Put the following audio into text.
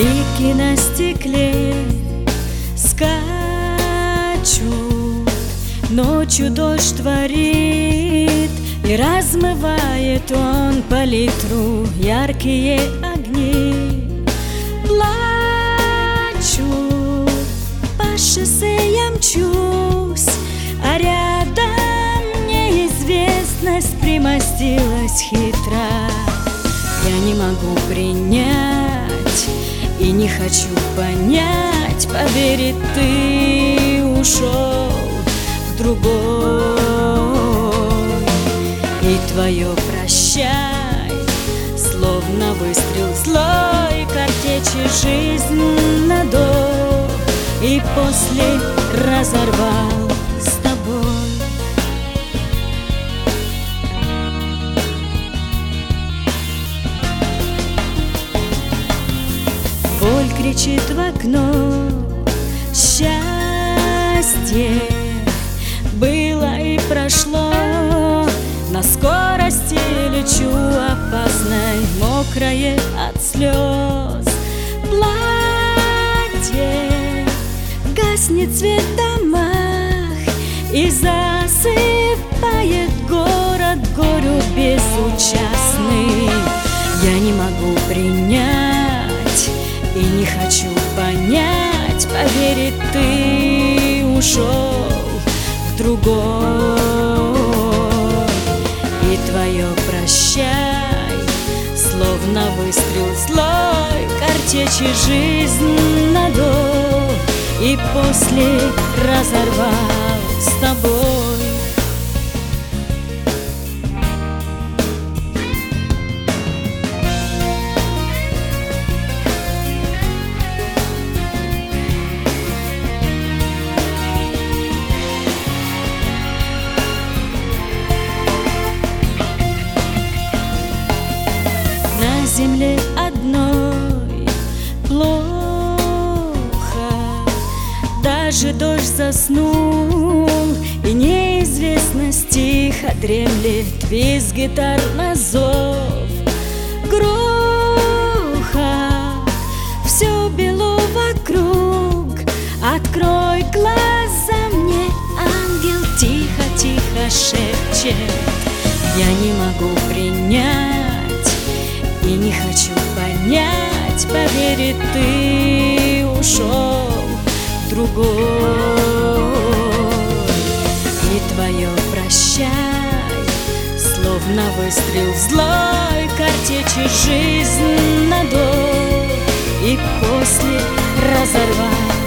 Блики на стекле скачут, ночью дождь творит, и размывает он палитру яркие огни. Плачу, по шоссе я мчусь, а рядом неизвестность примостилась хитро. Я не могу принять и не хочу понять, поверить, ты ушел в другой. И твое прощай, словно выстрел злой картечи, жизнь надо и после разорвал с тобой. Боль кричит в окно, счастье было и прошло. На скорости лечу опасной, мокрое от слез. Платье гаснет свет в домах и засыпает город горю безучастный. Я не могу принять и не хочу понять, поверить, ты ушел в другой. И твое прощай, словно выстрел злой картечи, жизнь надо и после разорвал с тобой. На земле одной плохо, даже дождь заснул, и неизвестность тихо дремлет, визг гитар на зов. Грохот, все бело вокруг, открой глаза мне, ангел тихо-тихо шепчет. Я не могу принять и не хочу понять, поверить, ты ушел в другой. И твое прощай, словно выстрел злой картечи, жизнь надо и после разорвал